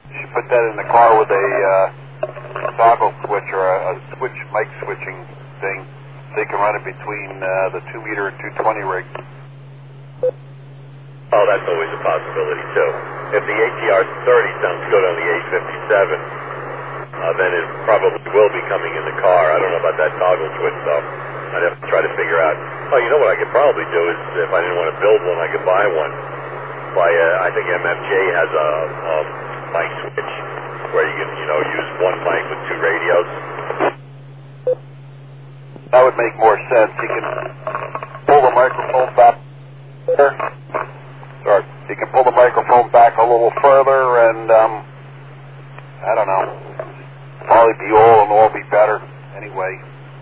You should put that in the car with a toggle switch or a switch mic switching thing. So you can run it between the 2 meter and 220 rig. Oh, that's always a possibility too. If the ATR 30 sounds good on the 857, then it probably will be coming in the car. I don't know about that toggle switch though. I'd have to try to figure out. Oh, you know what I could probably do is, if I didn't want to build one, I could buy one. I think MFJ has a mic switch where you can, use one mic with two radios. That would make more sense. You can pull the microphone back. Sorry, you can pull the microphone back a little further, and I don't know. Probably be all be better anyway.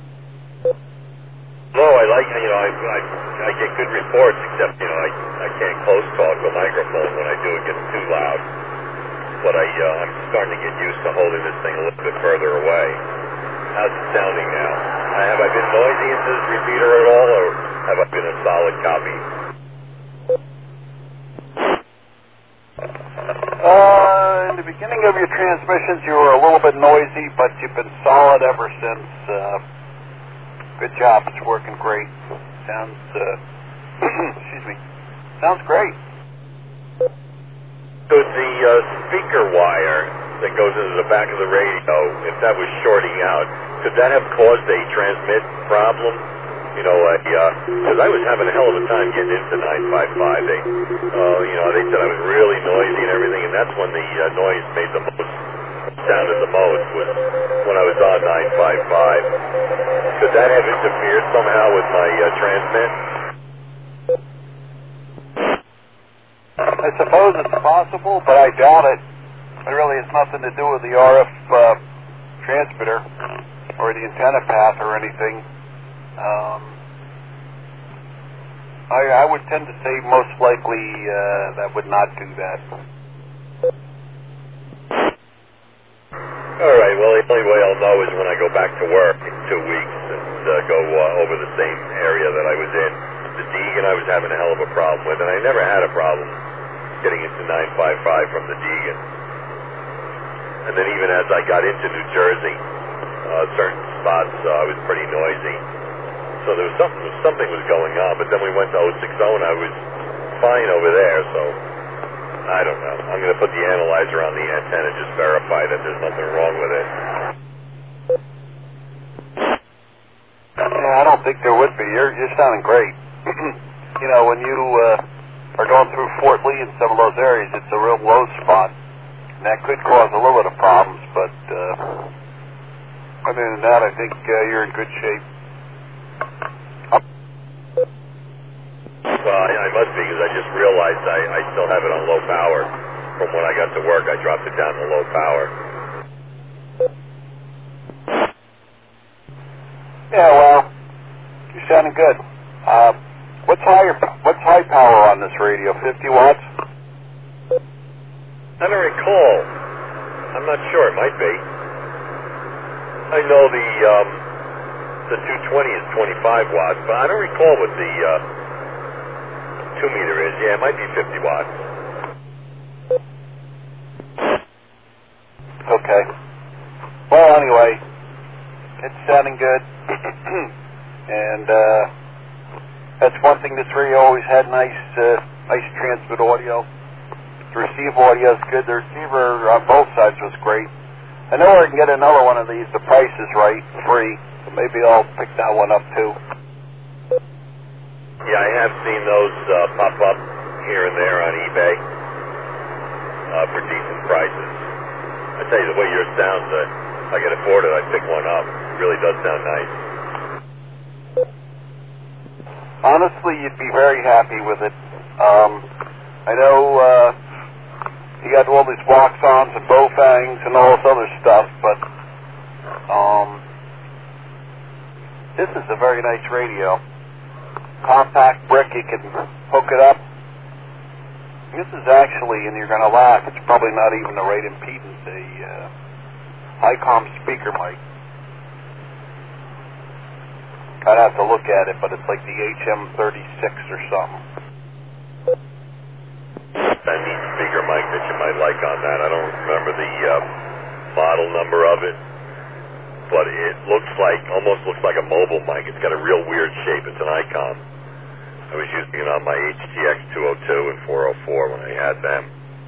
No, I like, I get good reports, except, I can't close talk the microphone. When I do, it gets too loud. But I'm starting to get used to holding this thing a little bit further away. How's it sounding now? Have I been noisy into this repeater at all, or have I been a solid copy? In the beginning of your transmissions, you were a little bit noisy, but you've been solid ever since. Good job. It's working great. Sounds, excuse me, sounds great. So the speaker wire that goes into the back of the radio, if that was shorting out, could that have caused a transmit problem? Because I was having a hell of a time getting into 955. They said I was really noisy and everything, and that's when the noise made the most, sounded the most, was when I was on 955. Could that have interfered somehow with my transmit? I suppose it's possible, but I doubt it. It really has nothing to do with the RF transmitter or the antenna path or anything. I would tend to say most likely that would not do that. All right, well, the only way I'll know is when I go back to work in 2 weeks and go over the same area that I was in. The Deegan I was having a hell of a problem with, and I never had a problem getting into 955 from the Deegan. And then even as I got into New Jersey, certain spots was pretty noisy. So there was something was going on, but then we went to 060 and I was fine over there, so I don't know. I'm going to put the analyzer on the antenna, just verify that there's nothing wrong with it. Yeah, I don't think there would be. You're sounding great. When you are going through Fort Lee and some of those areas, it's a real low spot. And that could cause a little bit of problems, but other than that, I think you're in good shape. Well, I must be, because I just realized I still have it on low power. From when I got to work, I dropped it down to low power. Yeah, well, you're sounding good. What's high power on this radio? 50 watts? I don't recall. I'm not sure. It might be. I know the 220 is 25 watts, but I don't recall what the 2 meter is. Yeah, it might be 50 watts. Okay. Well, anyway, it's sounding good. And that's one thing this radio always had, nice transmit audio. The receive audio is good. The receiver on both sides was great. I know I can get another one of these. The price is right, free. So maybe I'll pick that one up too. Yeah, I have seen those pop up here and there on eBay for decent prices. I tell you, the way yours sounds, if I can afford it, I'd pick one up. It really does sound nice. Honestly, you'd be very happy with it. I know you got all these wax-ons and Baofangs and all this other stuff, but this is a very nice radio. Compact brick, you can hook it up. This is actually, and you're going to laugh, it's probably not even the right impedance, a ICOM speaker mic. I'd have to look at it, but it's like the HM36 or something. That needs to be speaker mic that you might like on that. I don't remember the model number of it, but it almost looks like a mobile mic. It's got a real weird shape. It's an Icon. I was using it on my HTX 202 and 404 when I had them.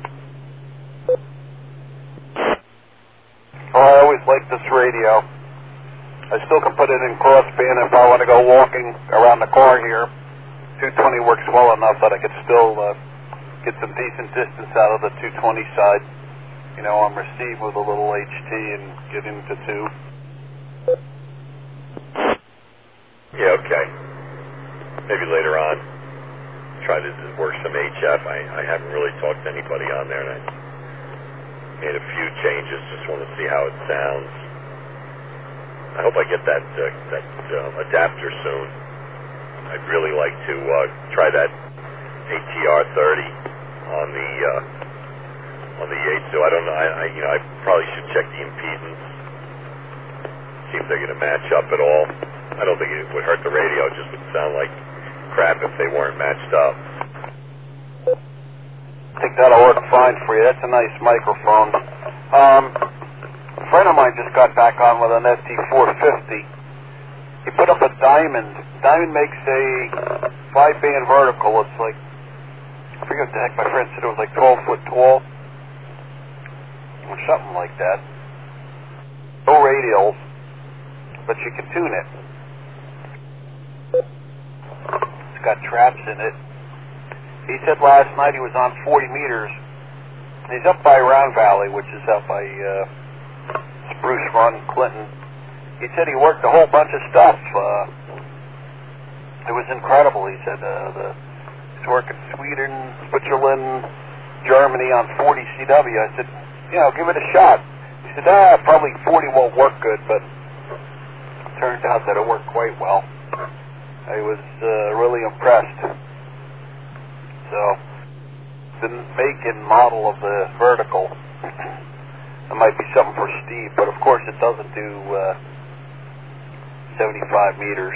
Oh, I always liked this radio. I still can put it in crossband if I want to go walking around the car here. 220 works well enough that I could still get some decent distance out of the 220 side. You know, on receive with a little HT and get into 2. Yeah, okay. Maybe later on, try to work some HF. I haven't really talked to anybody on there, and I made a few changes. Just want to see how it sounds. I hope I get that adapter soon. I'd really like to try that ATR 30 on the Yaesu. I don't know. I probably should check the impedance, see if they're going to match up at all. I don't think it would hurt the radio. It just would sound like crap if they weren't matched up. I think that'll work fine for you. That's a nice microphone. A friend of mine just got back on with an ST450. He put up a Diamond. Diamond makes a 5-band vertical. It's like, I forget what the heck my friend said, it was like 12 foot tall. Or something like that. No radials, but you can tune it. It's got traps in it. He said last night he was on 40 meters. He's up by Round Valley, which is up by Spruce Run, Clinton. He said he worked a whole bunch of stuff. It was incredible. He said he's working Sweden, Switzerland, Germany on 40 CW. I said, give it a shot. He said, probably 40 won't work good, but it turned out that it worked quite well. I was really impressed. So, the make and model of the vertical, it might be something for Steve, but of course it doesn't do 75 meters.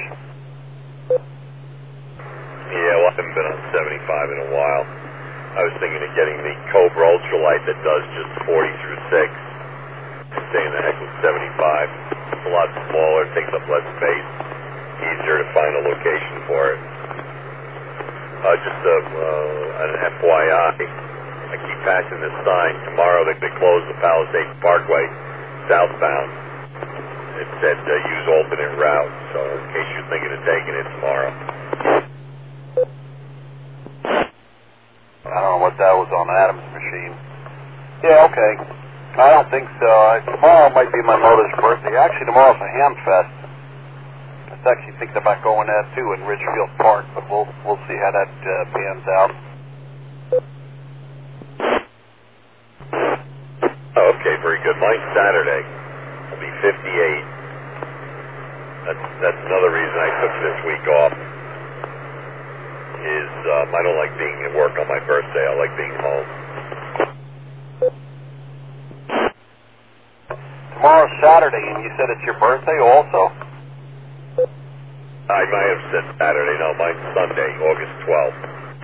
Yeah, well, I haven't been on 75 in a while. I was thinking of getting the Cobra Ultralight that does just 40 through 6. Staying the heck with 75. It's a lot smaller, takes up less space, easier to find a location for it. Just an FYI, I keep passing this sign. Tomorrow they close the Palisades Parkway southbound. It said use alternate route, so in case you're thinking of taking it tomorrow. I don't know what that was on Adam's machine. Yeah, okay. I don't think so. Tomorrow might be my mother's birthday. Actually, tomorrow's a ham fest. I was actually thinking about going there too in Ridgefield Park, but we'll see how that pans out. Oh, okay, very good. Mine's Saturday. I'll be 58. That's another reason I took this week off. I don't like being at work on my birthday. I like being home. Tomorrow's Saturday, and you said it's your birthday also? I might have said Saturday. No, mine's Sunday, August 12th.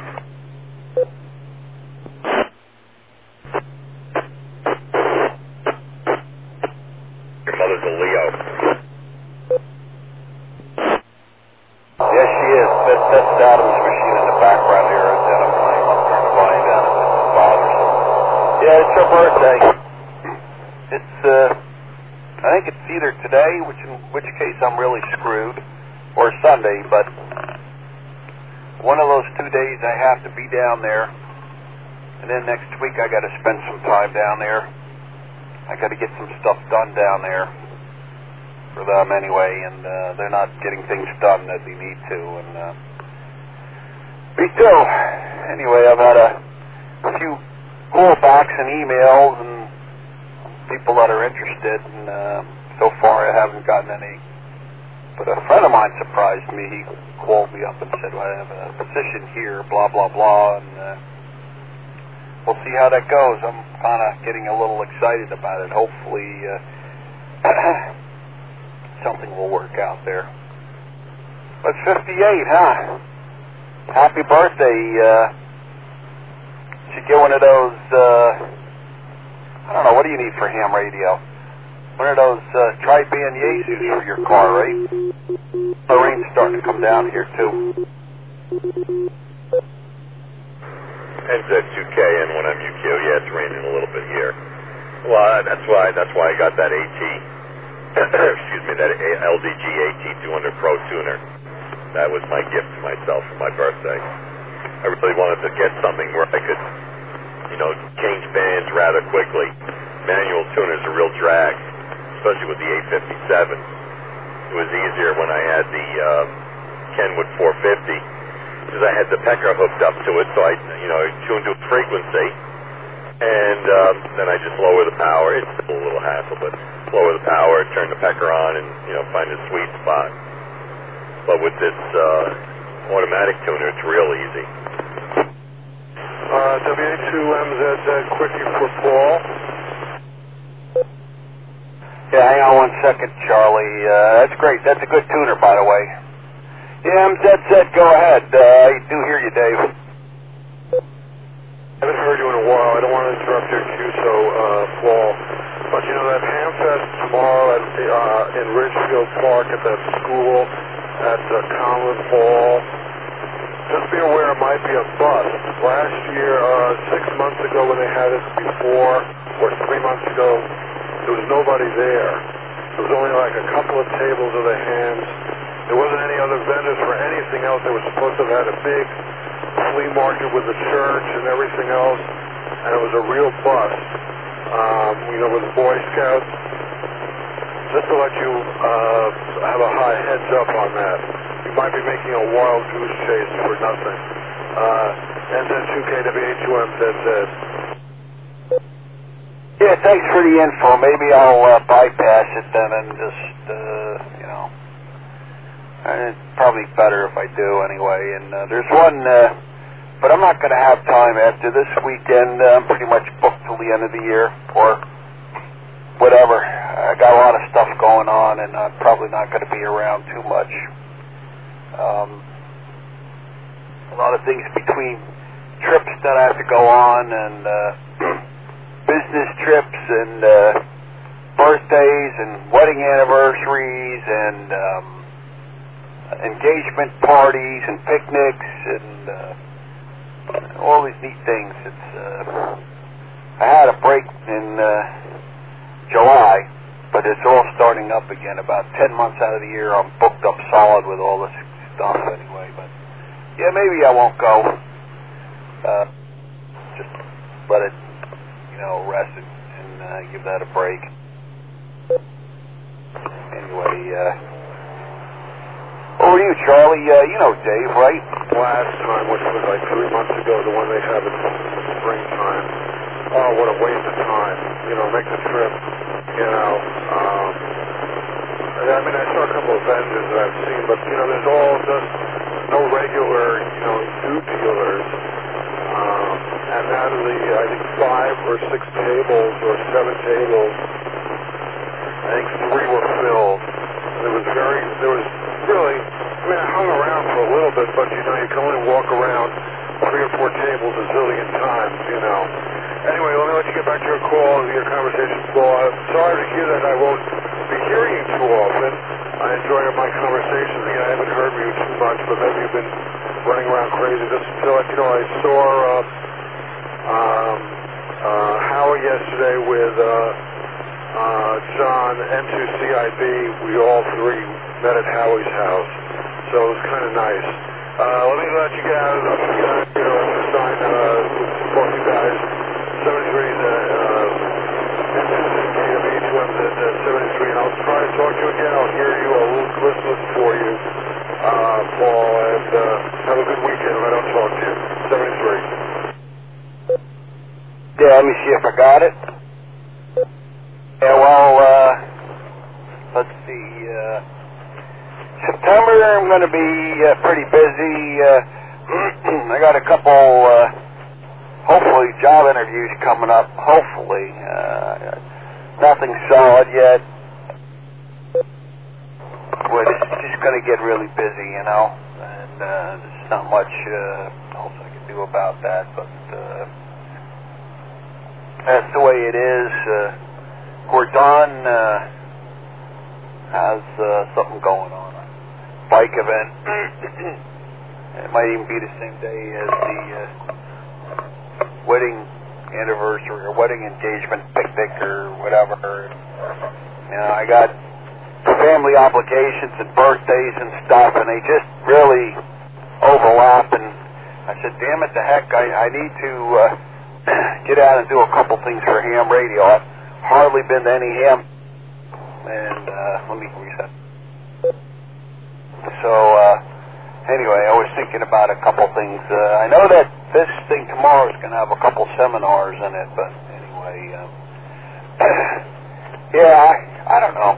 Your mother's a Leo. Yes, she is. That's Adam's machine in the background here. It's Adam. I'm trying to find out if it's bothersome. Yeah, it's her birthday. It's, I think it's either today, in which case I'm really screwed, or Sunday, but one of those 2 days I have to be down there, and then next week I got to spend some time down there. I got to get some stuff done down there for them anyway, and they're not getting things done that they need to, and me too. Anyway, I've had a few callbacks and emails and people that are interested, and so far I haven't gotten any. But a friend of mine surprised me. He called me up and said, well, I have a position here, blah, blah, blah, and we'll see how that goes. I'm kind of getting a little excited about it. Hopefully something will work out there. But 58, huh? Happy birthday, should get one of those, I don't know, what do you need for ham radio? One of those tri-band Yaesus for your car, right? The rain's starting to come down here, too. NZ2K N1MUQ, yeah, it's raining a little bit here. Well, that's why I got that AT, excuse me, that LDG AT200 Pro tuner. That was my gift to myself for my birthday. I really wanted to get something where I could, change bands rather quickly. Manual tuners are real drag, especially with the 857. It was easier when I had the Kenwood 450. Because I had the pecker hooked up to it, so I tuned to its frequency, and then I just lower the power. It's still a little hassle, but lower the power, turn the pecker on, and find a sweet spot. But with this automatic tuner, it's real easy. WA2MZZ quickie for Paul. Yeah, hang on 1 second, Charlie. That's great. That's a good tuner, by the way. Yeah, MZZ, go ahead. I do hear you, Dave. I haven't heard you in a while. I don't want to interrupt your cue, so, Paul. But that Hamfest tomorrow in Ridgefield Park at that school at Conlin Hall, just be aware it might be a bust. Last year, 6 months ago when they had it before, or 3 months ago, there was nobody there. There was only like a couple of tables of the hams. There wasn't any other vendors for anything else. They were supposed to have had a big flea market with the church and everything else, and it was a real bust, with the Boy Scouts. Just to let you have a high heads up on that. You might be making a wild goose chase for nothing. NZ2KWA2MZZ. Yeah, thanks for the info. Maybe I'll bypass it then and just, it's probably better if I do anyway. And there's one, but I'm not going to have time after this weekend. I'm pretty much booked till the end of the year or whatever. I got a lot of stuff going on, and I'm probably not going to be around too much. A lot of things between trips that I have to go on and business trips and birthdays and wedding anniversaries and engagement parties and picnics and all these neat things. I had a break in July, but it's all starting up again. About 10 months out of the year, I'm booked up solid with all this stuff anyway. But yeah, maybe I won't go. Just let it, rest and give that a break. Anyway, over to you, Charlie. You know Dave, right? Last time, which was like 3 months ago, the one they have in springtime. Oh, what a waste of time. Make the trip, I saw a couple of vendors that I've seen, but, there's all just no regular, new dealers. And out of the, I think, 5 or 6 tables or 7 tables, I think 3 were filled. There was really, I hung around for a little bit, but, you can only walk around 3 or 4 tables a zillion times, Anyway, let me let you get back to your call, your conversation, Paul. I'm sorry to hear that I won't be hearing you too often. I enjoy my conversations. I haven't heard you too much, but maybe you've been running around crazy. Just to let you know, I saw Howard yesterday with John, N2CIB. We all 3 met at Howie's house, so it was kind of nice. Let me let you guys, sign both you guys. 73 N2CIB, and I'll try to talk to you again. I'll hear you. A little Christmas for you, Paul, and have a good weekend if I don't talk to you. 73. Yeah, let me see if I got it. Yeah, well, let's see. September, I'm going to be pretty busy. I got a couple, hopefully, job interviews coming up. Hopefully. Nothing solid yet. But it's just going to get really busy, and there's not much else I can do about that, but That's the way it is. Gordon has something going on, a bike event. It might even be the same day as the wedding anniversary or wedding engagement picnic or whatever. You know, I got family obligations and birthdays and stuff, and they just really overlap. And I said, damn it, the heck, I need to get out and do a couple things for ham radio. I've hardly been to any ham. And let me reset. So anyway, I was thinking about a couple things. I know that this thing tomorrow is going to have a couple seminars in it, but anyway, yeah, I don't know.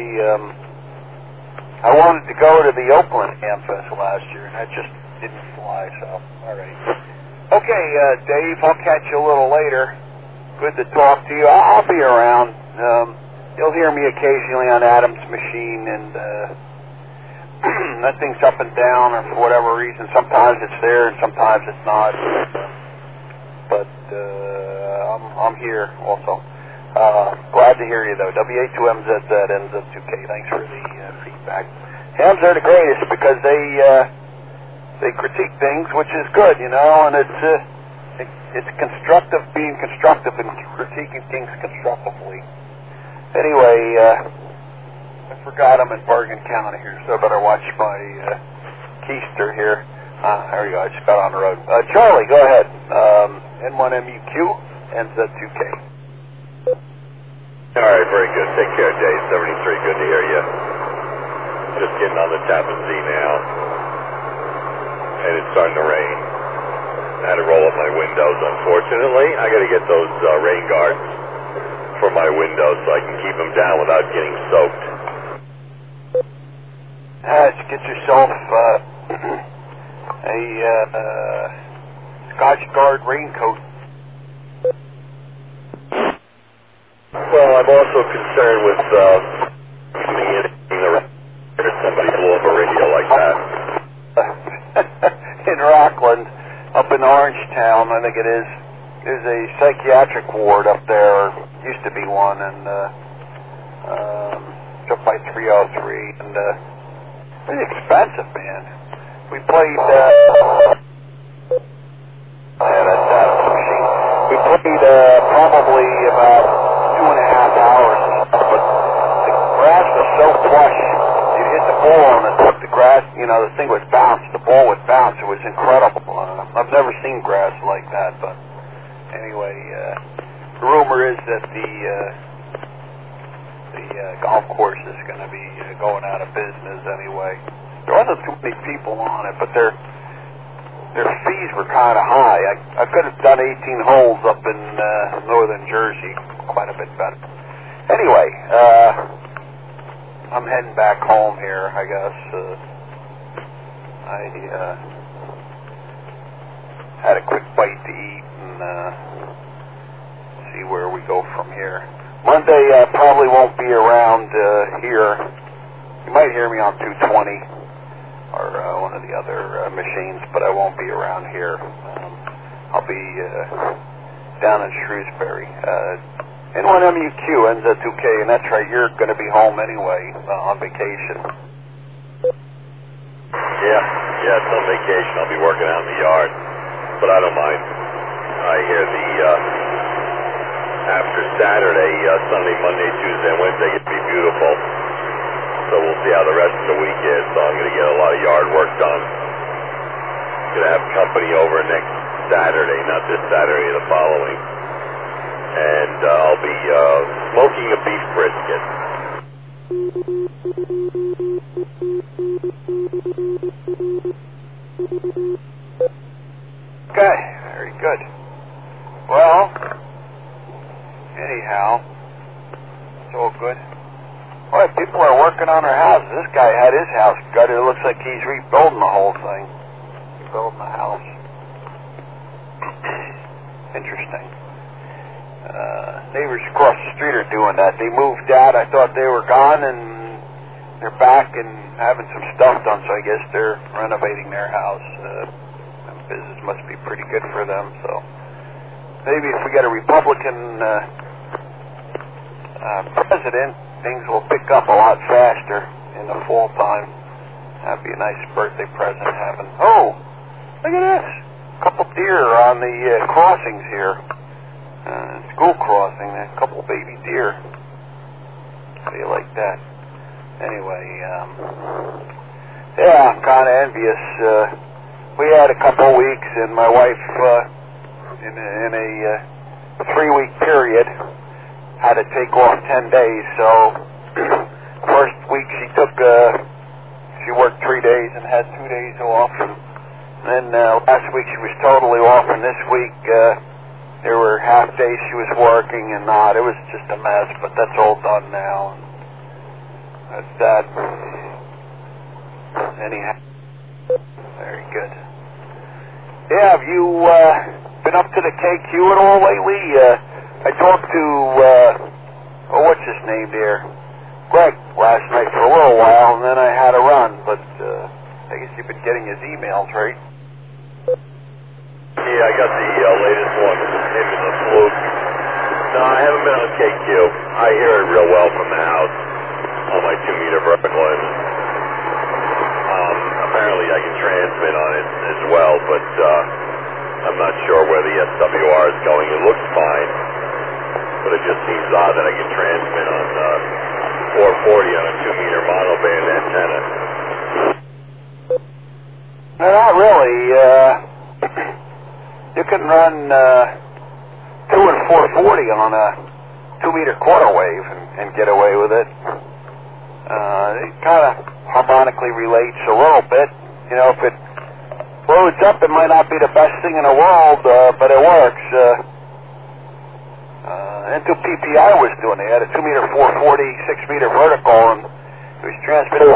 I wanted to go to the Oakland Ham Fest last year, and that just didn't fly. So all right, okay, Dave, I'll catch you a little later. Good to talk to you. I'll be around. You'll hear me occasionally on Adam's machine, and that thing's up and down, or for whatever reason, sometimes it's there and sometimes it's not. But I'm here also. Glad to hear you, though. WA2MZZ, NZ2K. Thanks for the feedback. Hams are the greatest because they critique things, which is good, you know, and it's constructive, being constructive and critiquing things constructively. Anyway, I forgot I'm in Bergen County here, so I better watch my keister here. There we go, I just got on the road. Charlie, go ahead. N1MUQ, NZ2K. All right, very good. Take care, Dave. 73, good to hear you. Just getting on the Tappan Zee now, and it's starting to rain. I had to roll up my windows, unfortunately. I got to get those rain guards for my windows so I can keep them down without getting soaked. Get yourself a Scotch Guard raincoat. Well, I'm also concerned with coming in if somebody blew up a radio like that. In Rockland, up in Orangetown, I think it is, there's a psychiatric ward up there, used to be one, and up by 303, and it's expensive, man. We played, that's Adam's machine. We played probably about 2.5 hours, but the grass was so plush, you'd hit the ball and the grass, you know, the thing would bounce, the ball would bounce. It was incredible. I've never seen grass like that, but anyway, the rumor is that the golf course is going to be going out of business anyway. There wasn't too many people on it, but their fees were kind of high. I could have done 18 holes up in northern Jersey, quite a bit better. Anyway, I'm heading back home here, I guess. I had a quick bite to eat and see where we go from here. Monday I probably won't be around here. You might hear me on 220 or one of the other machines, but I won't be around here. I'll be down in Shrewsbury. N1MUQ, NZ2K, and that's right, you're going to be home anyway on vacation. Yeah, it's on vacation. I'll be working out in the yard, but I don't mind. I hear after Saturday, Sunday, Monday, Tuesday, and Wednesday get to be beautiful. So we'll see how the rest of the week is. So I'm going to get a lot of yard work done. Going to have company over next Saturday, not this Saturday, the following. And I'll be smoking a beef brisket. Okay, very good. Well, anyhow, it's all good. Boy, people are working on their houses. This guy had his house gutted. It looks like he's rebuilding the whole thing. Rebuilding the house. Interesting. Neighbors across the street are doing that. They moved out. I thought they were gone, and they're back and having some stuff done, so I guess they're renovating their house. Business must be pretty good for them, so maybe if we get a Republican president, things will pick up a lot faster in the fall time. That'd be a nice birthday present having. Oh, look at this. A couple deer on the crossings here. School crossing, a couple baby deer. How do you like that? Anyway, yeah, I'm kind of envious. We had a couple weeks, and my wife, in a 3-week period, had to take off 10 days. So, first week she worked 3 days and had 2 days off. And then last week she was totally off, and this week there were half days she was working and not. It was just a mess, but that's all done now. That's that. Anyhow, very good. Yeah, have you been up to the KQ at all lately? I talked to, what's his name there? Greg last night for a little while, and then I had to run, but I guess you've been getting his emails, right? Yeah, I got the latest one, him in the fluke. No, I haven't been on KQ. I hear it real well from the house on my 2-meter vertical, and apparently I can transmit on it as well, but I'm not sure where the SWR is going. It looks fine, but it just seems odd that I can transmit on 440 on a 2-meter monoband antenna. No, not really. You can run 2 and 440 on a 2-meter quarter wave and get away with it. It kind of harmonically relates a little bit. You know, if it loads up, it might not be the best thing in the world, but it works. N2PPI was doing it. They had a 2-meter 440, 6-meter vertical, and it was transmitting.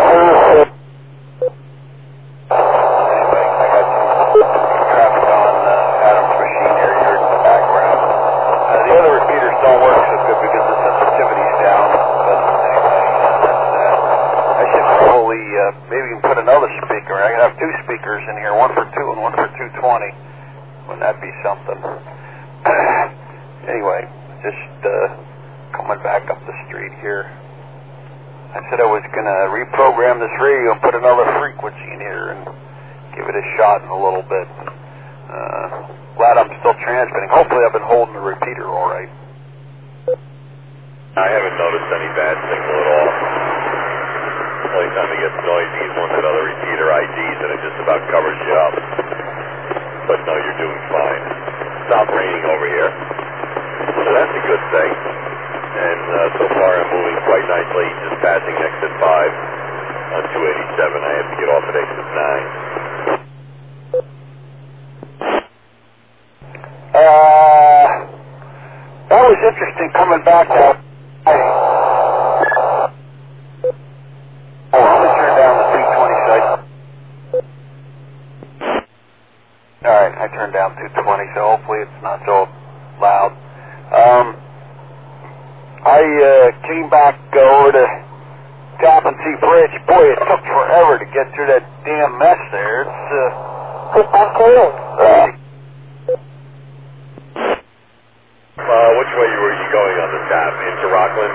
Anyway, I got some traffic on Adam's machine here. You heard in the background. The other repeaters don't work so good because the sensitivity's down. But anyway, I should probably maybe put another speaker. I can have 2 speakers in here, one for 2 and one for 220. Wouldn't that be something? Anyway, just coming back up the street here. I said I was going to reprogram this radio and put another frequency in here and give it a shot in a little bit. Glad I'm still transmitting. Hopefully I've been holding the repeater all right. I haven't noticed any bad signal at all. The only time it gets noisy is when that other repeater IDs and it just about covers you up. But no, you're doing fine. Stopped raining over here. So that's a good thing. And so far I'm moving quite nicely, just passing exit 5 on 287. I have to get off at exit 9. That was interesting coming back out. I'm going to turn down the 220 site. Alright, I turned down 220, so hopefully it's not so loud. I came back over to Tappan Zee Bridge. Boy, it took forever to get through that damn mess there. Which way were you going on the tap? Into Rockland?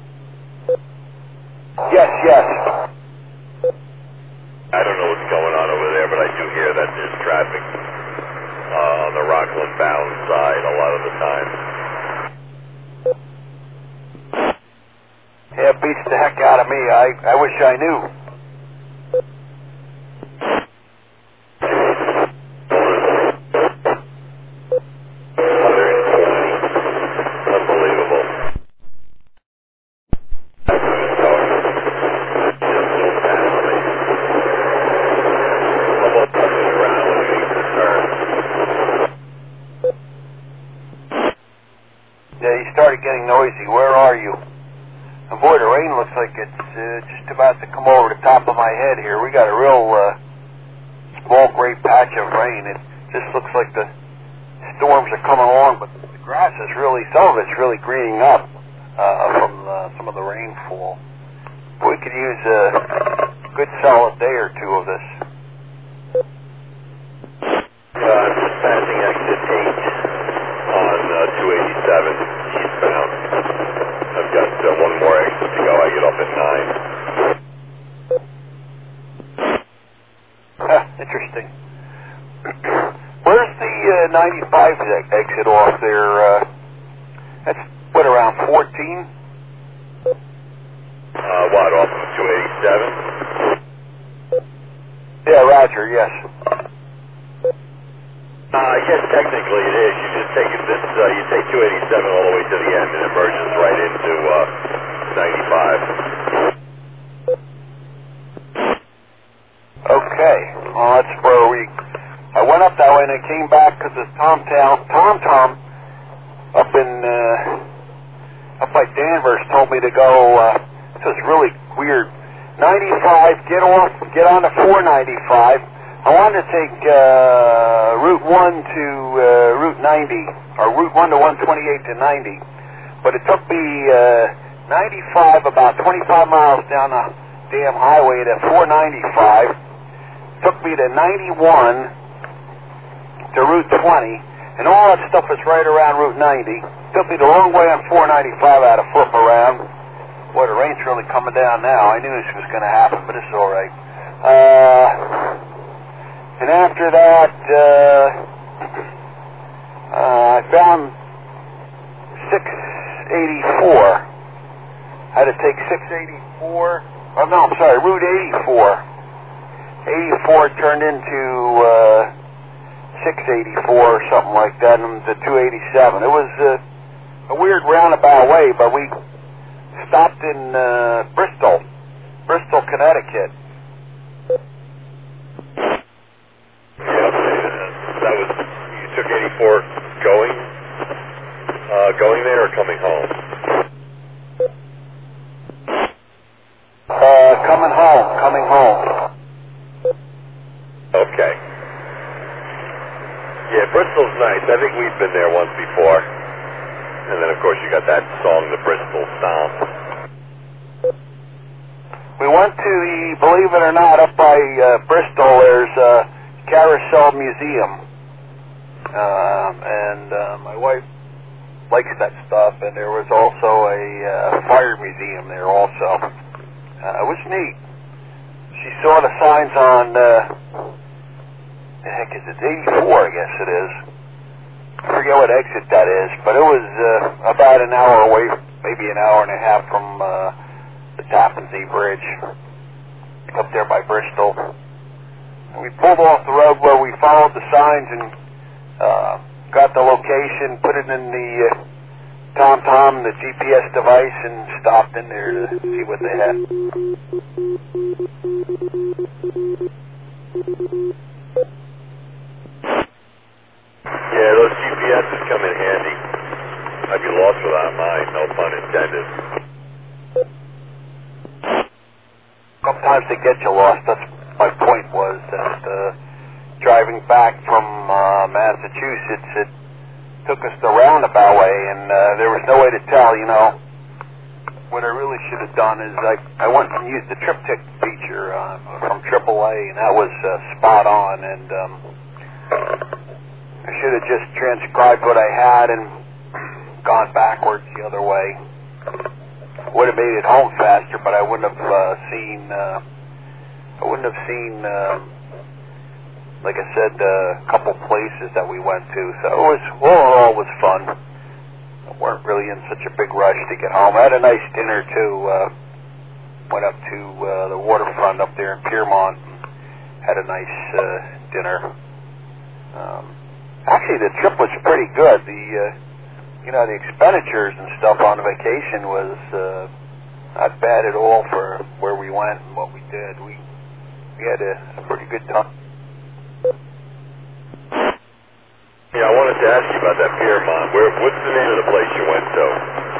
Yes. I don't know what's going on over there, but I do hear that there's traffic on the Rockland bound side a lot of the time. Yeah, it beats the heck out of me. I wish I knew. Unbelievable. Yeah, you started getting noisy. Where are you? And boy, the rain looks like it's just about to come over the top of my head here. We got a real small gray patch of rain. It just looks like the storms are coming along, but the grass is really, some of it's really greening up from some of the rainfall. We could use a good solid day or 2 of this. I'm just passing exit 8 on 95 exit off there? That's, what, around 14? What, off of 287? Yeah, roger, yes. Yes, technically it is. You just take this, you take 287 all the way to the end and it merges right into 95. Okay, well, that's where I went up that way and I came back because this Tom up by Danvers told me to go, this was really weird, 95, get on to 495. I wanted to take Route 1 to Route 90, or Route 1 to 128 to 90, but it took me 95, about 25 miles down the damn highway to 495, took me to 91 to Route 20, and all that stuff is right around Route 90. Took me the long way on 495. I had to flip around. Boy, the rain's really coming down now. I knew this was going to happen, but it's all right. And after that, I found 684. I had to take 684. Oh, no, I'm sorry, Route 84. 84 turned into 684 or something like that, and to 287. It was a weird roundabout way, but we stopped in Bristol, Connecticut. That was, you took 84 going there or coming home? Coming home. Okay. Yeah, Bristol's nice. I think we've been there once before. And then, of course, you got that song, the Bristol Stomp. We went to the, believe it or not, up by Bristol, there's a Carousel Museum. And my wife likes that stuff, and there was also a fire museum there also. It was neat. She saw the signs on, the heck is it, 84, I guess it is. I forget what exit that is, but it was about an hour away, maybe an hour and a half from the Tappan Zee Bridge, up there by Bristol. And we pulled off the road where we followed the signs and got the location, put it in the TomTom, the GPS device, and stopped in there to see what they had. Yeah, those GPSs come in handy. I'd be lost without mine, no pun intended. Sometimes they get you lost. That's my point was that driving back from Massachusetts, it took us the roundabout way, and there was no way to tell, you know. What I really should have done is I went and used the triptych feature from AAA, and that was spot on, and I should have just transcribed what I had and gone backwards the other way. Would have made it home faster, but I wouldn't have seen, like I said, a couple places that we went to. So it was, all was fun. We weren't really in such a big rush to get home. I had a nice dinner too. Went up to the waterfront up there in Piermont. Had a nice dinner. Actually, the trip was pretty good. The expenditures and stuff on the vacation was not bad at all for where we went and what we did. We had a pretty good time. Yeah, I wanted to ask you about that Piermont. What's the name of the place you went to?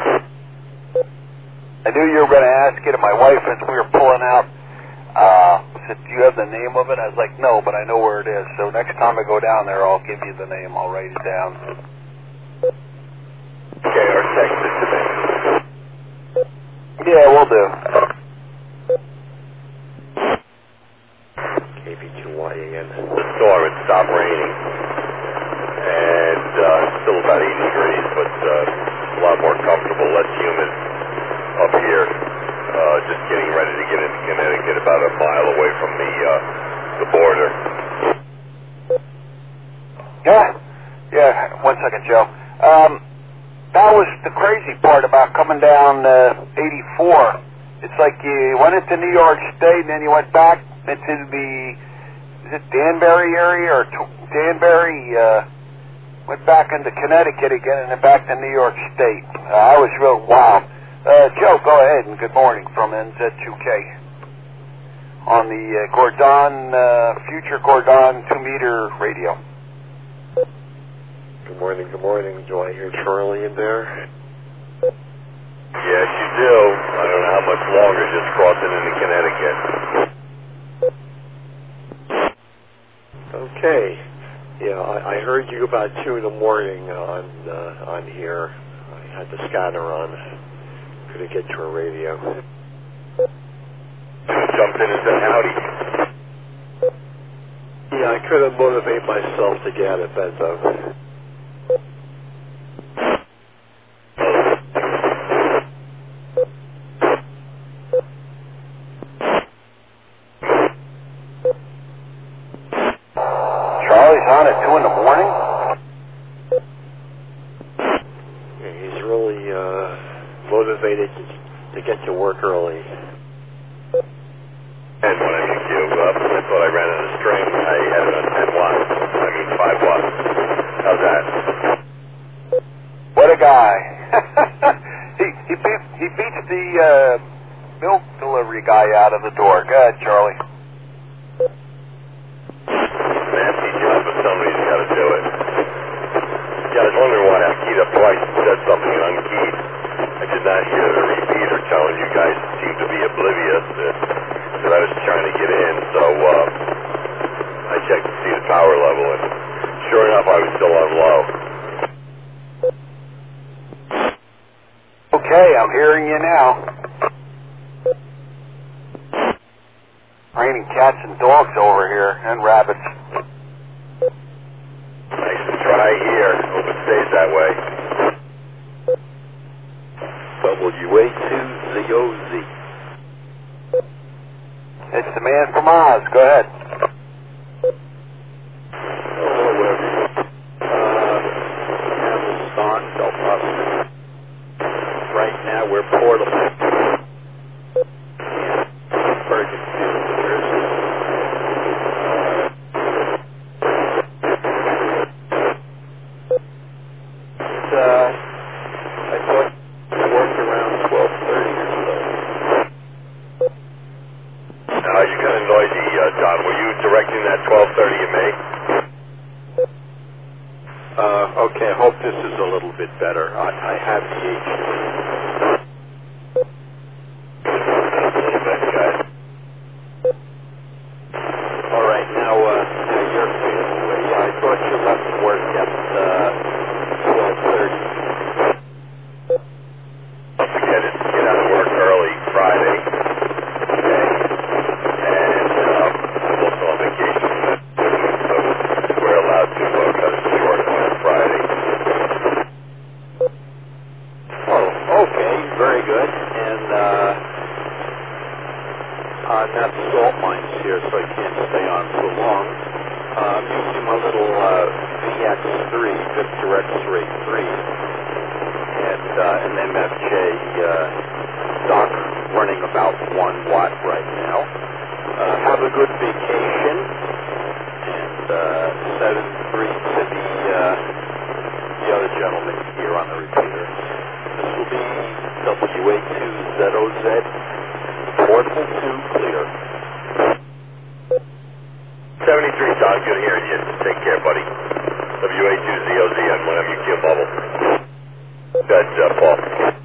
I knew you were going to ask it, and my wife, as we were pulling out, said, "Do you have the name of it?" I was like, "No, but I know where it is. So next time I go down there, I'll give you the name. I'll write it down." Okay, or text it to me. Yeah, we'll do. KB2Y again. The storm, it stopped raining. And still about 80 degrees, but a lot more comfortable, less humid up here. Just getting ready to get into Connecticut, about a mile away from the border. Yeah, second, Joe. That was the crazy part about coming down 84. It's like you went into New York State and then you went back into the, is it Danbury area or Danbury? Went back into Connecticut again and then back to New York State. I was real wow. Joe, go ahead and good morning from NZ2K on the Gordon, future Gordon 2-meter radio. Good morning, good morning. Do I hear Charlie in there? Yes, you do. I don't know how much longer just crossing into Connecticut. Okay. Yeah, I heard you about 2 in the morning on here. I had the scanner on. Couldn't get to a radio. Jumped in and said howdy. Yeah, I couldn't motivate myself to get out of bed though. Charlie's on at 2 in the morning? Yeah, he's really motivated to get to work early. And when I picked you up, I thought I ran out of string. I had it on 10 watts. I mean 5 watts. How's that? What a guy. he beats the milk delivery guy out of the door. Go ahead, Charlie. Nasty job, but somebody's got to do it. Yeah, I was wondering why I keyed up twice and said something and unkeyed. I did not hear the repeater telling you guys seemed to be oblivious that I was trying to get in, so I checked to see the power level, and sure enough, I was still on low. Okay, I'm hearing you now. Raining cats and dogs over here, and rabbits. Nice and dry here. Hope it stays that way. WA2ZOZ. It's the man from Oz. Go ahead. Hello, everyone. Amazon, Del Paso. Right now, we're portable. Ferguson, New Jersey. I thought it worked around 12:30 or so. You're kind of noisy, John. Were you directing that 12:30 in May? Okay, I hope this is a little bit better. I have the H3. A little bit, guys. All right, now you're clear. Yeah, I thought you left work at 12:30. Don't forget it. Get out of work early Friday. Okay. And I'm also on vacation. So we're allowed to cut it short on Friday. Oh, okay, very good. And not salt mines here, so I can't stay on too long. I'm using my little VX3, Victor X-Ray 3, and an MFJ dock running about 1 watt right now. Have a good vacation, and 7-3 to the other gentleman here on the repeater. This will be WA2ZOZ, portable 2 clear. 73, John. Good hearing you. Take care, buddy. WA2ZOZ on 1MUQ Bubble. That's Paul.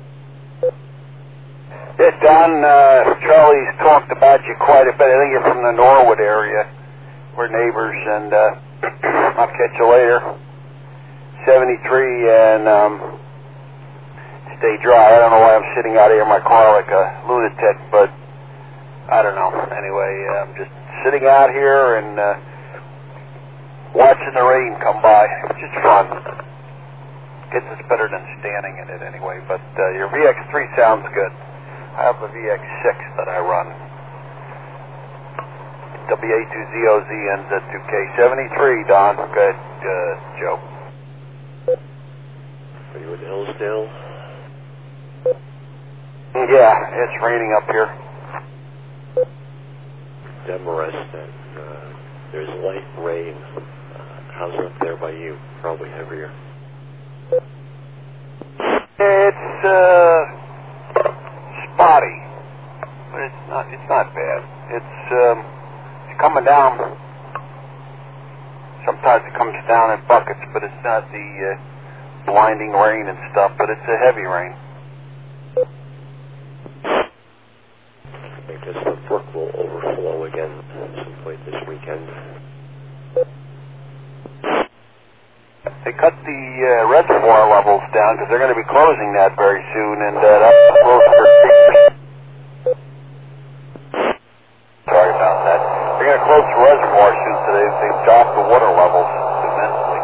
Yeah, Don, Charlie's talked about you quite a bit. I think you're from the Norwood area. We're neighbors, and I'll catch you later. 73, and stay dry. I don't know why I'm sitting out here in my car like a lunatic, but I don't know. Anyway, I'm just sitting out here and watching the rain come by, which is fun. Gets us better than standing in it anyway, but your VX3 sounds good. I have a VX6 that I run. WA2ZOZ NZ2K 73, Don. Good, Joe. Hillsdale? Yeah, it's raining up here. Demarest, and there's light rain. How's it up there by you? Probably heavier. It's spotty, but it's not bad. It's coming down. Sometimes it comes down in buckets, but it's not the blinding rain and stuff, but it's a heavy rain. I guess the brook will overflow again at some point this weekend. They cut the reservoir levels down because they're going to be closing that very soon, and that's close for sorry about that. They're going to close the reservoir soon, so they've dropped the water levels immensely.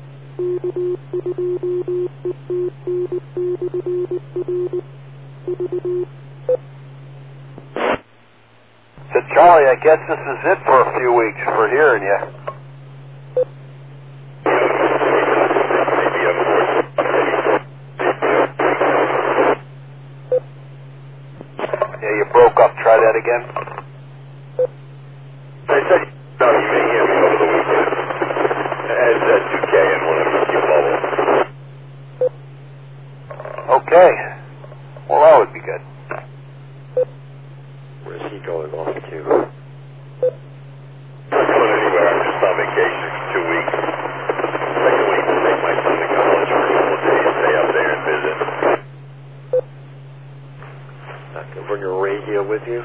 So Charlie, I guess this is it for a few weeks for hearing you. Yeah, you broke up. Try that again. I said, no, you may hear me over the weekend. As 2K in one of your bubbles. Okay. Well, that would be good. Where's he going off to? I'm not going anywhere. I'm just on vacation for 2 weeks. Second week, I'll take my son to college for a couple of days, stay up there and visit. Not going to bring your radio with you?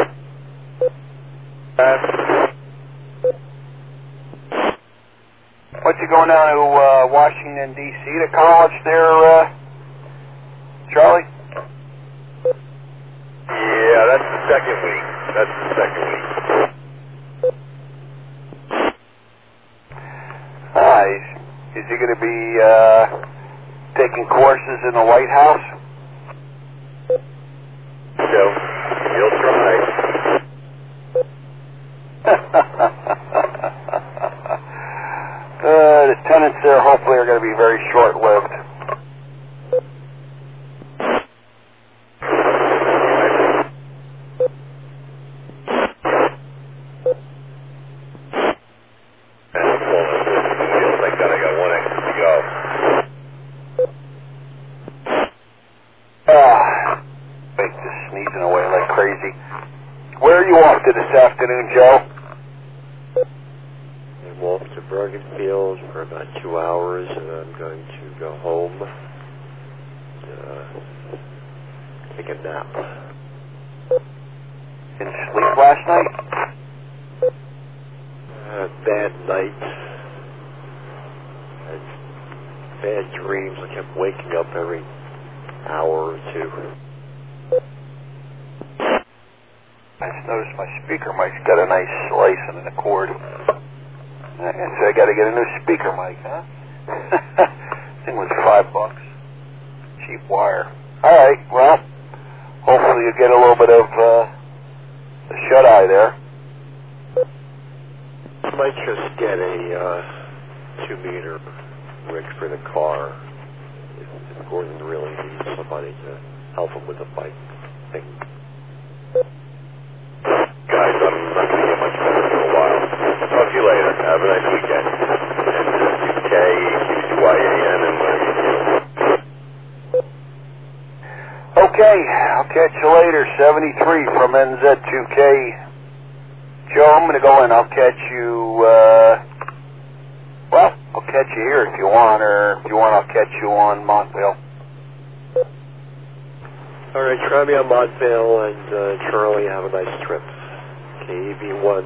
What, you going down to Washington, D.C. to college there, Charlie? Yeah, that's the second week. Is he going to be taking courses in the White House? He'll try. The tenants there hopefully are going to be very short-lived. Sneezing away like crazy. Where are you off to this afternoon, Joe? I'm off to Bergenfield for about 2 hours, and I'm going to go home, take a nap. Didn't sleep last night? Bad night. Had bad dreams. I kept waking up every hour or two. I just noticed my speaker mic's got a nice slicing in the cord. I guess I got to get a new speaker mic, huh? Thing was $5. Cheap wire. All right, well, hopefully you get a little bit of a shut-eye there. I might just get a 2-meter rig for the car if Gordon really needs somebody to help him with the bike thing. Guys, I'm not going to get much better for a while. Talk to you later. Have a nice weekend. And UK, QYAN, and Okay, I'll catch you later. 73 from NZ2K. Joe, I'm going to go in. I'll catch you, I'll catch you here if you want, or if you want, I'll catch you on Montvale. All right, try me on Montvale, and Charlie, have a nice trip. KB1,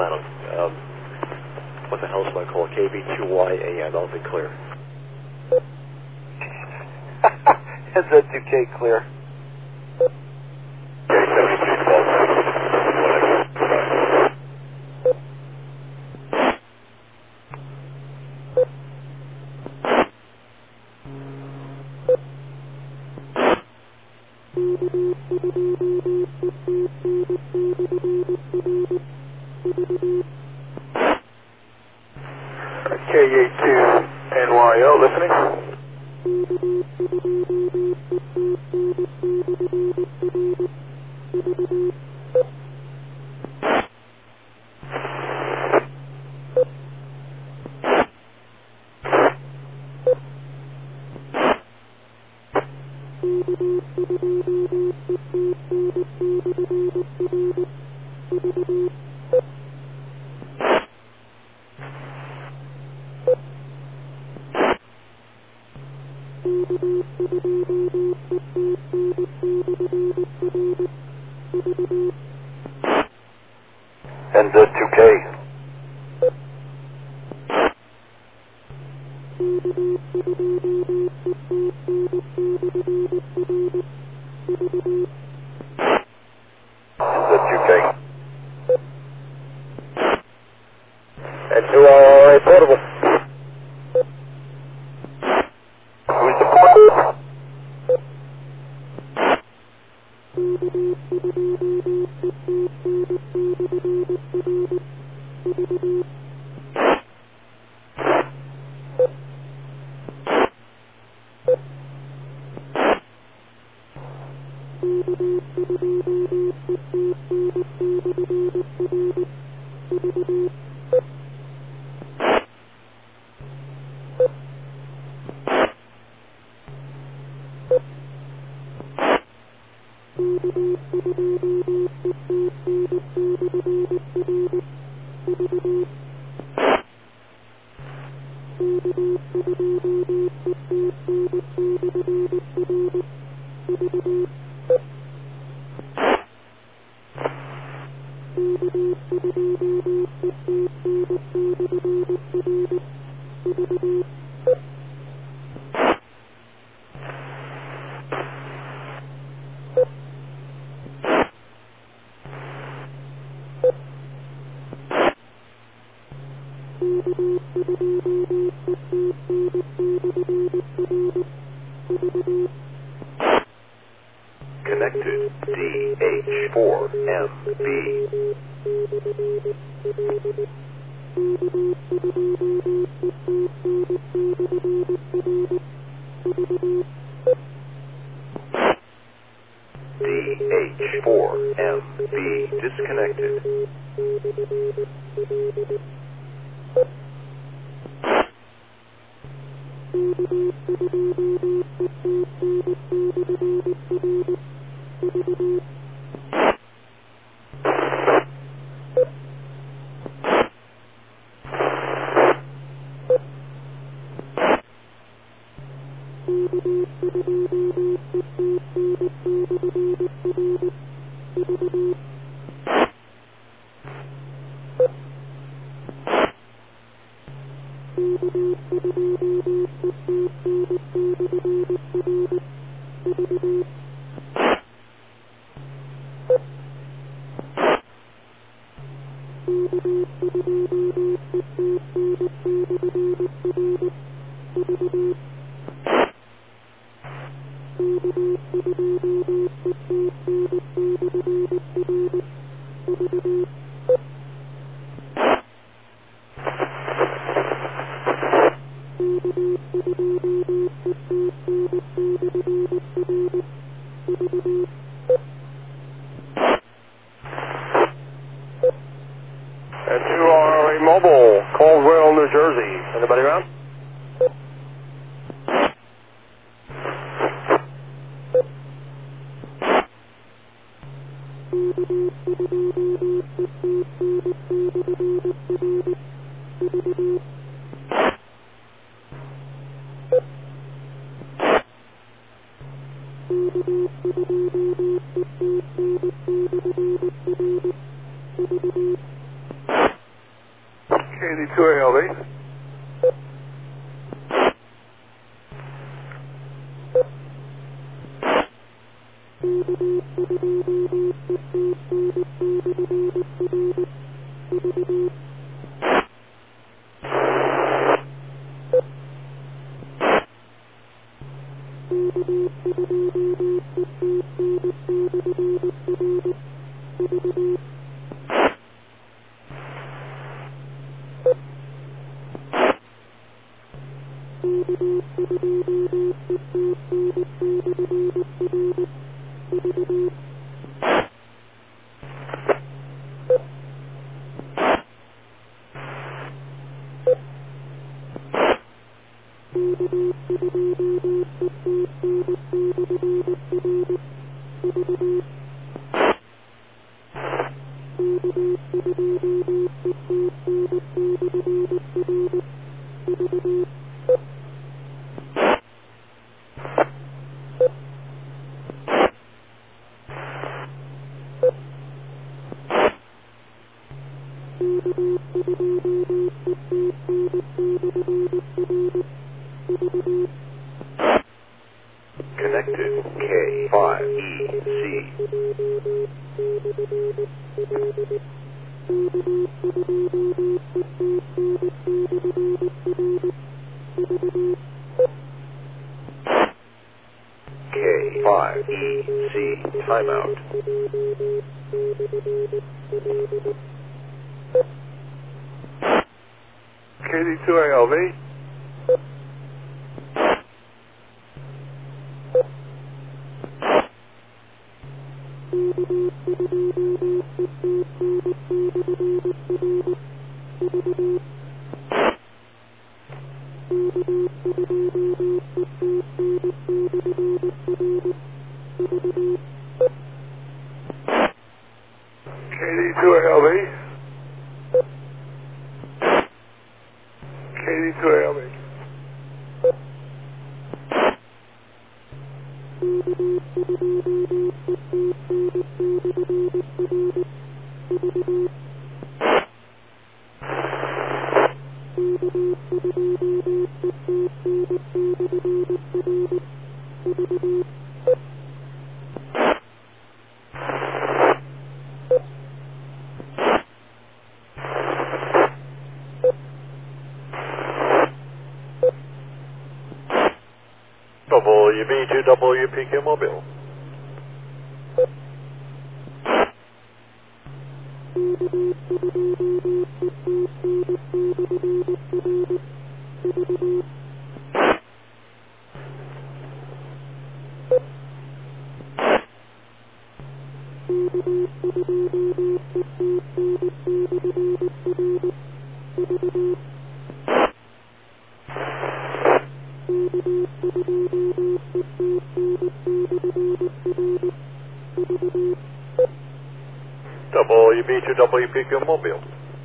what the hell is my call? KB2YAN, I'll be clear. NZ2K clear. Okay, 73 calls. KA2NYO, listening? And 2K. And 2K. And 2RRA portable. Who's the portable? Connected DH4MB. DH4MB disconnected. And 2RRA Mobile, Caldwell, New Jersey. Anybody around? KD2ALV. Connected K5EC. K5EC timeout. KD2ALV. KD2ALV. KD2ALV. WB2WPQ Mobile. WB2WPQ Mobile.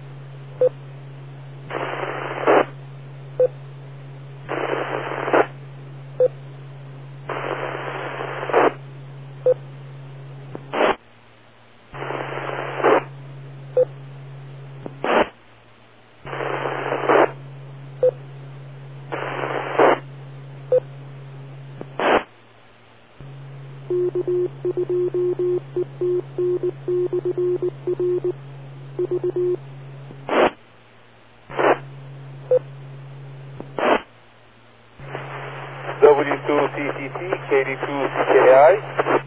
W2CCC, KD2CKI.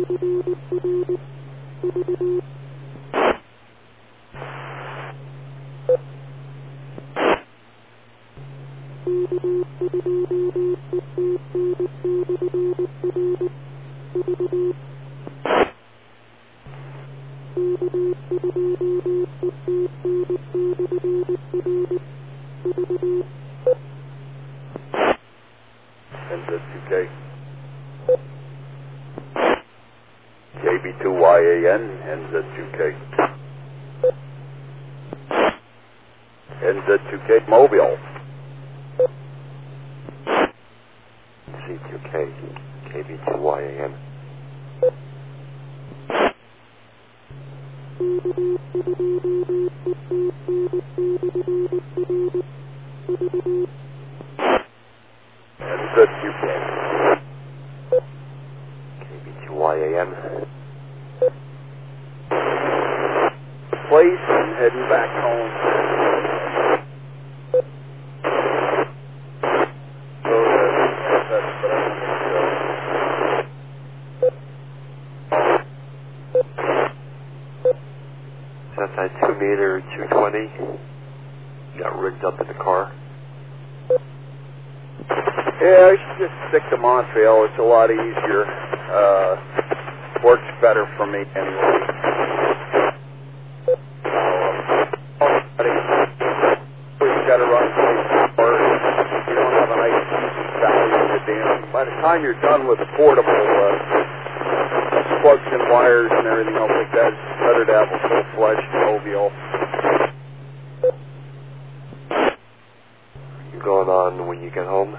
NZ2K. KB2YAN, NZ2K. NZ2K Mobile. C2K, KB2YAN. NZ2K. KB2YAN. Place and heading back home. That's that 2-meter 220. Got rigged up in the car. Yeah, I should just stick to Montreal. It's a lot easier. Works better for me anyway. Got to run 24 hours. You don't have a nice value in the damn. By the time you're done with the portable plugs and wires and everything else like that, it's better to have a full-fledged Mobile. You going on when you get home?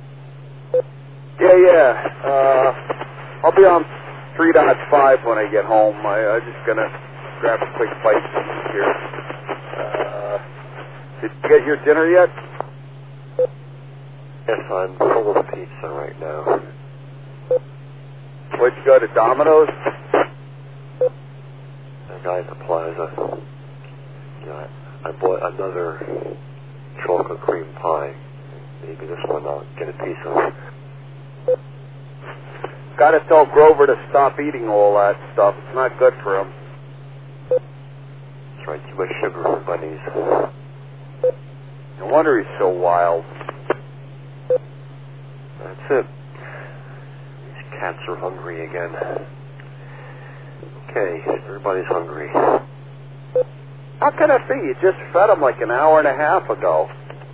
Yeah. I'll be on 3.5 when I get home. I'm just going to grab a quick bite here. Did you get your dinner yet? Yes, I'm full of pizza right now. Where'd you go, to Domino's? The guy at the plaza. Yeah, I bought another chocolate cream pie. Maybe this one I'll get a piece of. Gotta tell Grover to stop eating all that stuff. It's not good for him. That's right, too much sugar for bunnies. No wonder he's so wild. That's it. These cats are hungry again. Okay, everybody's hungry. How can it be? You just fed them like an hour and a half ago.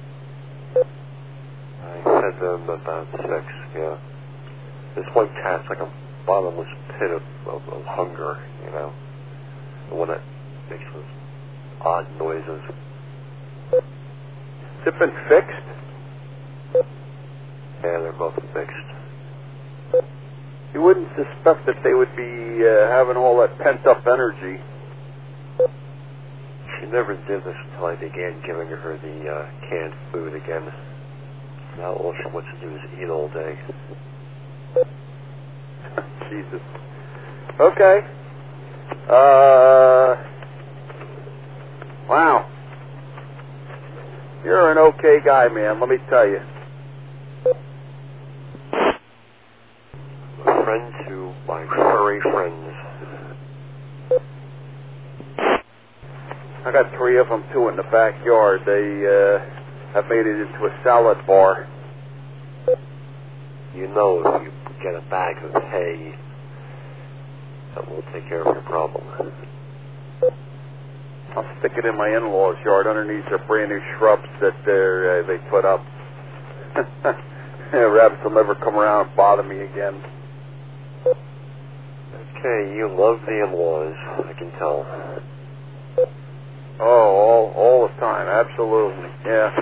I fed them about 6, yeah. This one cat's like a bottomless pit of hunger, you know. The one that makes those odd noises. Has it been fixed? Yeah, they're both fixed. You wouldn't suspect that they would be having all that pent-up energy. She never did this until I began giving her the canned food again. Now all she wants to do is eat all day. Jesus. Okay. Wow. You're an okay guy, man, let me tell you. A friend to my furry friends. I got 3 of them, too, in the backyard. They have made it into a salad bar. You know, if you get a bag of hay, that will take care of your problem. I'll stick it in my in-laws' yard underneath their brand new shrubs that they put up. Rabbits will never come around and bother me again. Okay, you love the in-laws, I can tell. Oh, all the time, absolutely, yeah.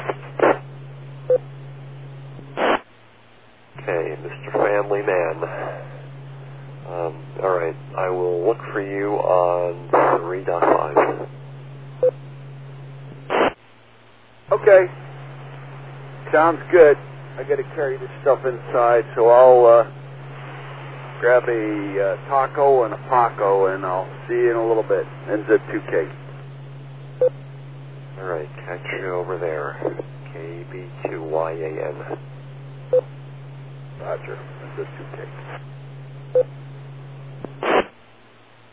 Okay, Mr. Family Man. Alright, I will look for you on 3.5. Okay. Sounds good. I gotta carry this stuff inside, so I'll grab a taco and a Paco, and I'll see you in a little bit. NZ2K. Alright, catch you over there. KB2YAN. Roger. NZ2K.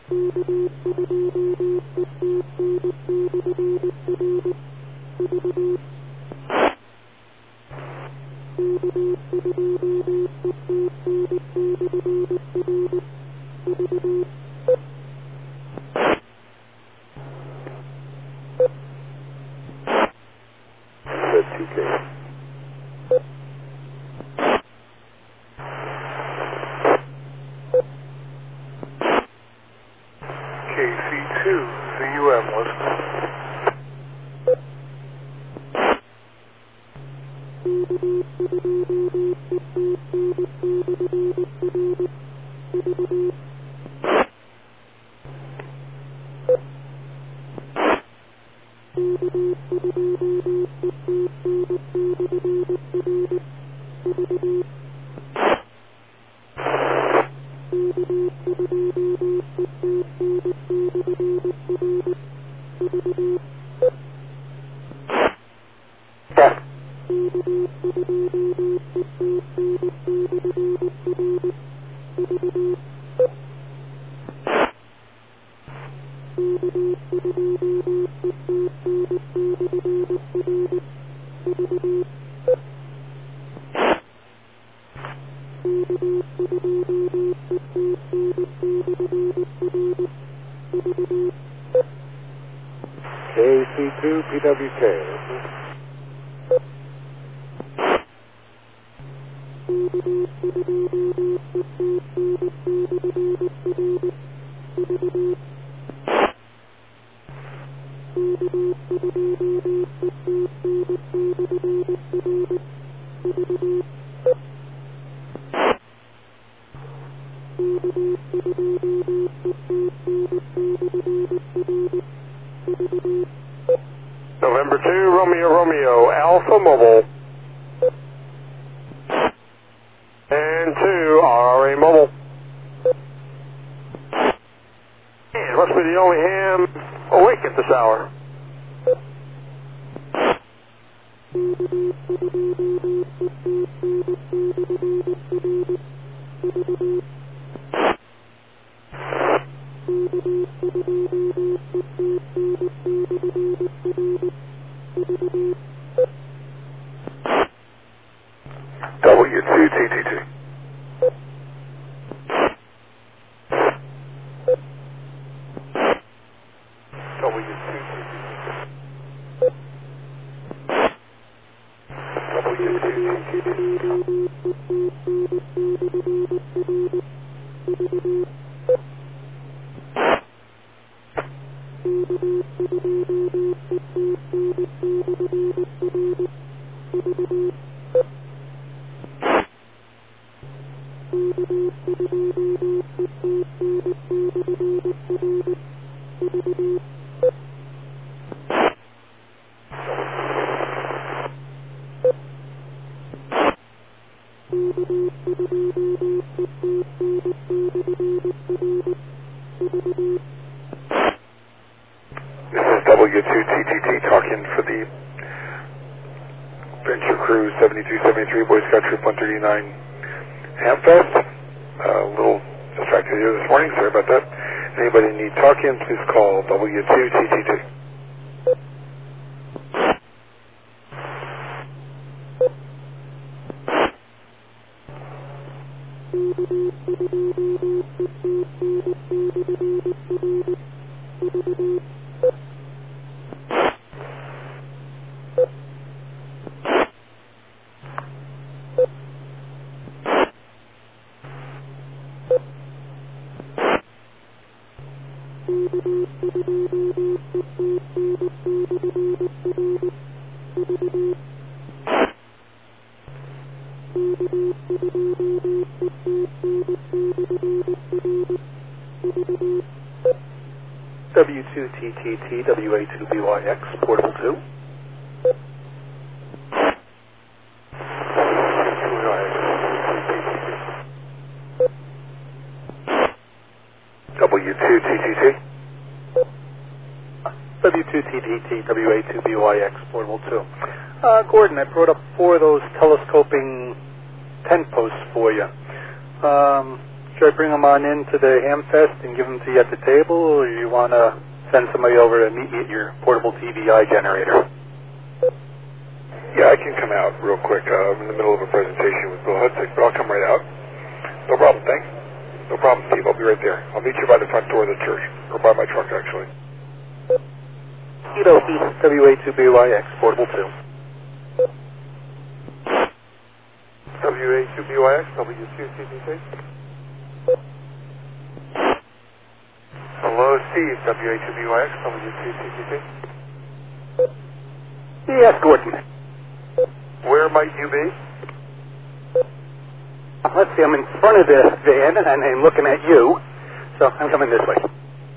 KC2 PWK. November 2, Romeo, Alpha Mobile. And 2, RRA Mobile. And must be the only ham awake at this hour. W2TTT. W2TTT talking for the Venture Cruise 7273 Boy Scout Troop 139 Hamfest. A little distracted here this morning, sorry about that. Anybody need talking, please call W2TTT. W2TTT, WA2BYX, Portable 2. W2TTT. W2TTT, WA2BYX, Portable 2. Gordon, I brought up 4 of those telescoping tent posts for you. Should I bring them on in to the Hamfest and give them to you at the table, or you want to send somebody over to meet you at your portable TVI generator? Yeah, I can come out real quick. I'm in the middle of a presentation with Bill Hudzik, but I'll come right out. No problem, thanks. No problem, Steve. I'll be right there. I'll meet you by the front door of the church, or by my truck, actually. WA2BYX, portable 2. WA2BYX, W2CTT. Hello, Steve, WA2BYX, W2CTT. Yes, Gordon. Where might you be? Let's see, I'm in front of the van, and I'm looking at you, so I'm coming this way.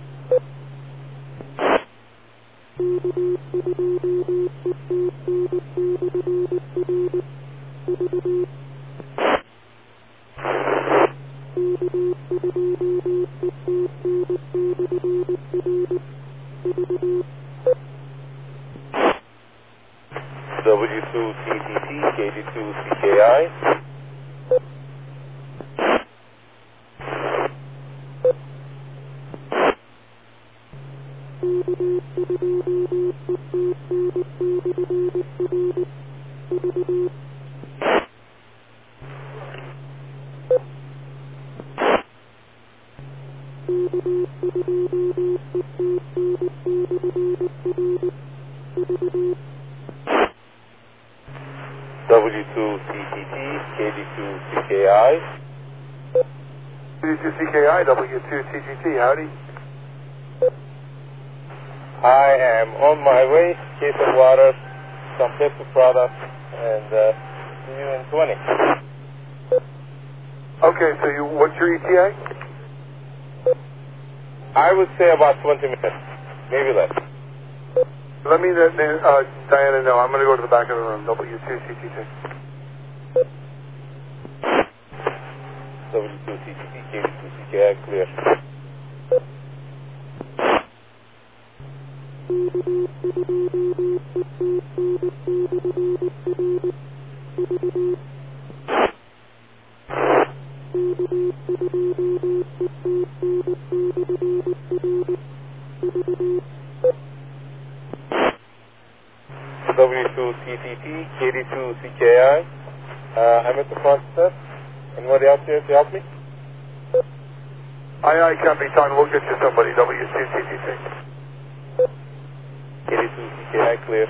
W2TTT, KD2CKI. W2TTT, KD2CKI. KD2CKI, W2TTT, howdy. I am on my way, case of water, some paper products, and see you in 20. Okay, so what's your ETA? I would say about 20 minutes, maybe less. Let me, Diana, know. I'm going to go to the back of the room, W2CTT. W2TTT, KD2CKI, clear. W2TTT, KD2CKI. I'm at the front step. Anybody out there to help me? Aye, copy, Tom. We'll get you somebody, W2TTT. KD2CKI, clear.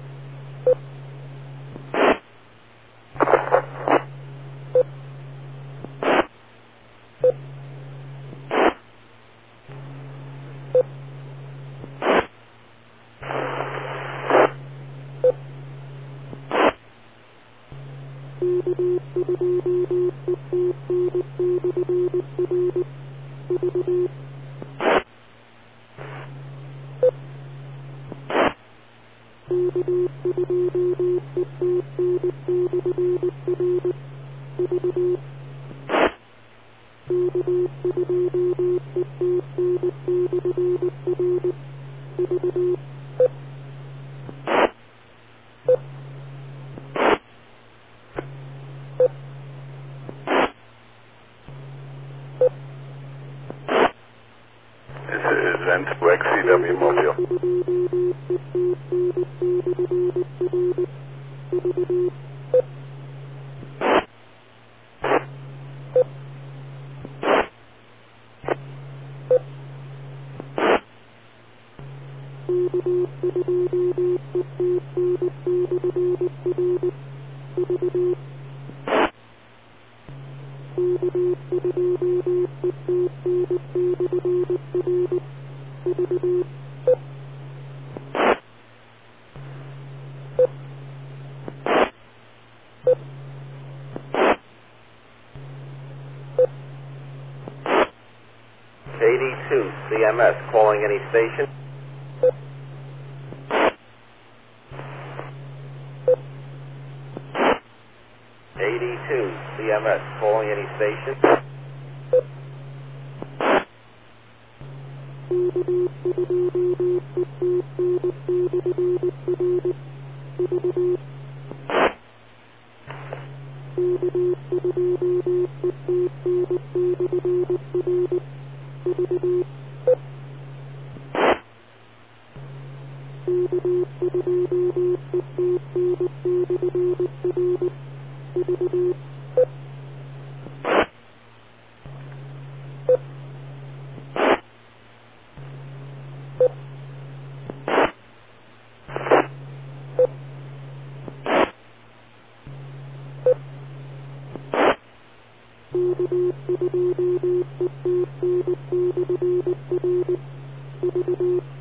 XCW Mobile. CMS calling any station. CMS calling any station. Thank you.